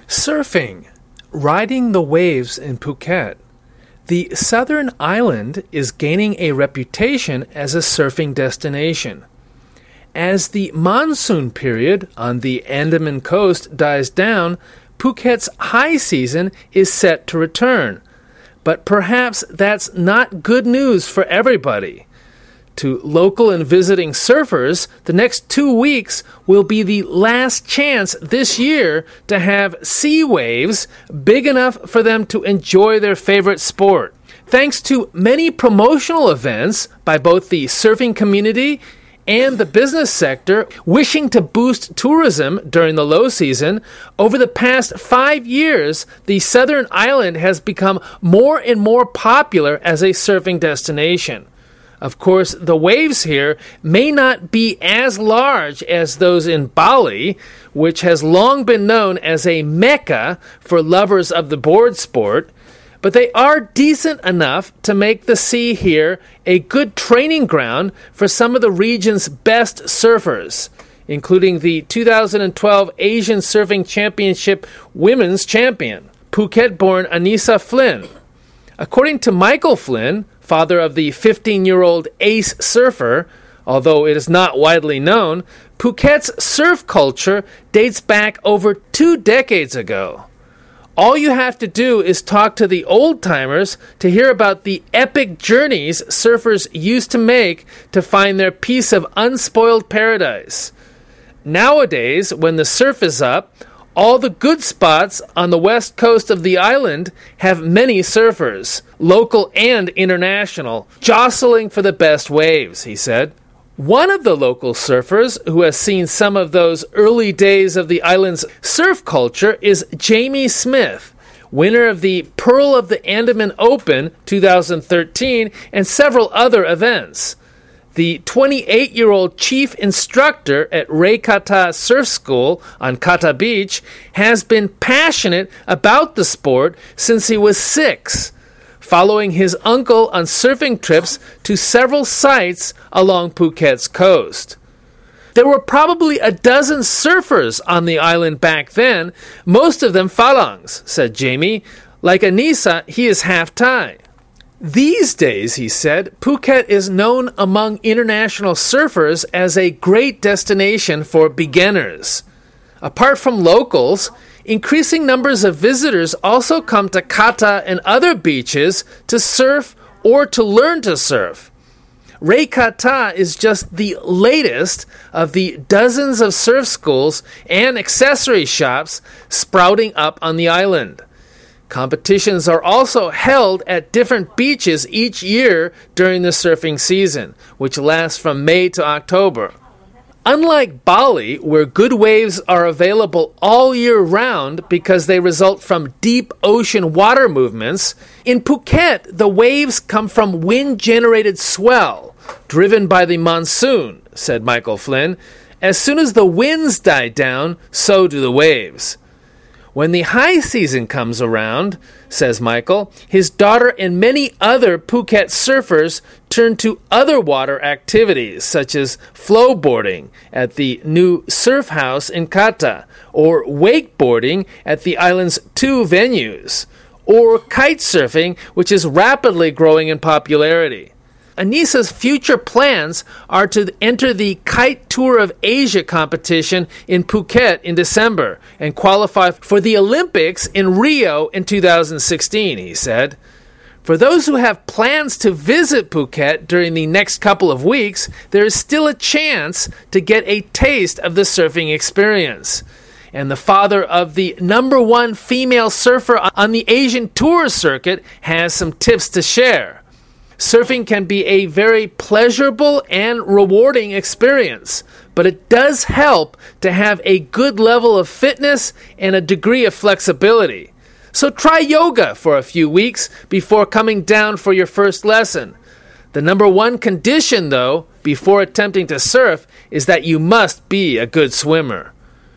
Surfing, riding the waves in Phuket. The southern island is gaining a reputation as a surfing destination. As the monsoon period on the Andaman coast dies down, Phuket's high season is set to return. But perhaps that's not good news for everybody. To local and visiting surfers, the next 2 weeks will be the last chance this year to have sea waves big enough for them to enjoy their favorite sport. Thanks to many promotional events by both the surfing community and the business sector wishing to boost tourism during the low season, over the past 5 years, the southern island has become more and more popular as a surfing destination. Of course, the waves here may not be as large as those in Bali, which has long been known as a mecca for lovers of the board sport, but they are decent enough to make the sea here a good training ground for some of the region's best surfers, including the 2012 Asian Surfing Championship Women's Champion, Phuket-born Anissa Flynn. According to Michael Flynn, father of the 15-year-old ace surfer, although it is not widely known, Phuket's surf culture dates back over 2 decades ago. All you have to do is talk to the old-timers to hear about the epic journeys surfers used to make to find their piece of unspoiled paradise. Nowadays, when the surf is up, all the good spots on the west coast of the island have many surfers, local and international, jostling for the best waves, he said. One of the local surfers who has seen some of those early days of the island's surf culture is Jamie Smith, winner of the Pearl of the Andaman Open 2013 and several other events. The 28-year-old chief instructor at Ray Kata Surf School on Kata Beach has been passionate about the sport since he was 6, following his uncle on surfing trips to several sites along Phuket's coast. There were probably a dozen surfers on the island back then, most of them Falangs, said Jamie. Like Anissa, he is half Thai. These days, he said, Phuket is known among international surfers as a great destination for beginners. Apart from locals, increasing numbers of visitors also come to Kata and other beaches to surf or to learn to surf. Ray Kata is just the latest of the dozens of surf schools and accessory shops sprouting up on the island. Competitions are also held at different beaches each year during the surfing season, which lasts from May to October. Unlike Bali, where good waves are available all year round because they result from deep ocean water movements, in Phuket, the waves come from wind-generated swell, driven by the monsoon, said Michael Flynn. As soon as the winds die down, so do the waves. When the high season comes around, says Michael, his daughter and many other Phuket surfers turn to other water activities such as flowboarding at the new surf house in Kata, or wakeboarding at the island's 2 venues, or kite surfing, which is rapidly growing in popularity. Anissa's future plans are to enter the Kite Tour of Asia competition in Phuket in December and qualify for the Olympics in Rio in 2016, he said. For those who have plans to visit Phuket during the next couple of weeks, there is still a chance to get a taste of the surfing experience. And the father of the #1 female surfer on the Asian tour circuit has some tips to share. Surfing can be a very pleasurable and rewarding experience, but it does help to have a good level of fitness and a degree of flexibility. So try yoga for a few weeks before coming down for your first lesson. The #1 condition, though, before attempting to surf is that you must be a good swimmer.